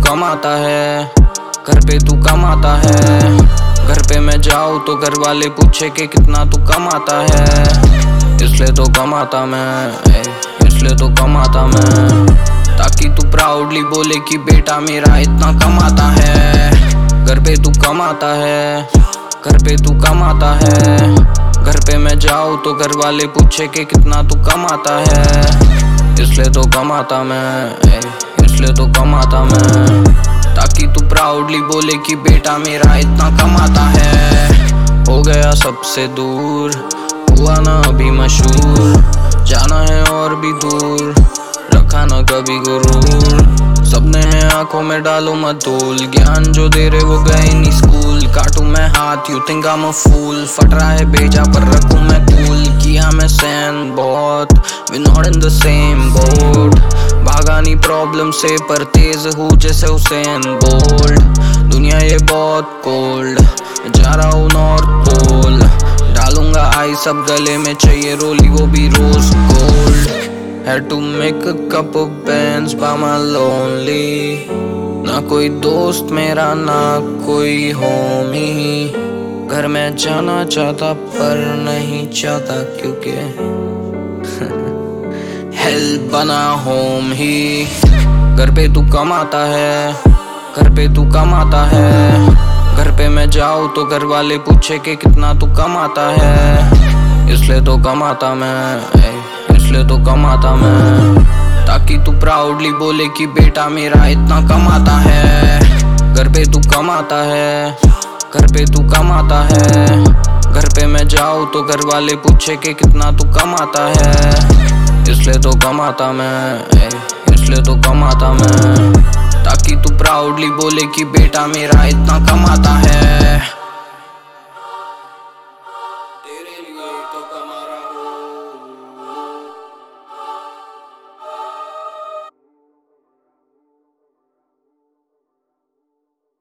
कमाता है, घर पे तू कमाता है। घर पे मैं जाऊँ तो घर वाले पूछे कि कितना तू कमाता है, इसलिए तो कमाता मैं, इसलिए तो कमाता मैं, ताकि तू प्राउडली बोले कि बेटा मेरा इतना कमाता है। घर पे तू कमाता है, घर पे तू कमाता है। घर पे मैं जाऊँ तो घर वाले पूछे कि कितना तू कमाता है, इसलिए तो कमाता मैं, इसलिए तो कमाता मैं, ताकि तू प्राउडली बोले कि बेटा मेरा इतना कमाता है। हो गया सबसे दूर, हुआ ना अभी मशहूर, जाना है और भी दूर, रखा ना कभी गुरूर। सपने हैं आंखों में डालो मत धूल, ज्ञान जो दे रहे वो गए नहीं स्कूल। काटू मैं हाथ, you think I am a fool, फट रहा है भेजा पर रखूं मैं कूल। किया मैं सहन बहुत, we not in the same boat, भागा नहीं प्रॉब्लम से पर तेज हूँ जैसे हुसैन बोल्ट। दुनिया ये बहुत कोल्ड, जा रहा हूँ नॉर्थ पोल, डालूंगा आई सब गले में, चाहिए रोली वो भी rose gold. Had to make a cup of bands by my lonely, ना कोई दोस्त मेरा ना कोई होमी। घर में जाना चाहता पर नहीं चाहता क्योंकि हेल बना होम ही। घर पे तू कमाता है, घर पे तू कमाता है। घर पे मैं जाऊँ तो घर वाले पूछे कि कितना तू कमाता है, इसलिए तो कमाता मैं, इसलिए तो कमाता मैं, ताकि तू प्राउडली बोले कि बेटा मेरा इतना कमाता है। घर पे तू कमाता है, घर पे तू कमाता है। घर पे मैं जाऊँ तो घर वाले पूछे कि कितना तू कमाता है, इसलिए तो कमाता मैं, इसलिए तो कमाता मैं, ताकि तू प्राउडली बोले कि बेटा मेरा इतना कमाता है।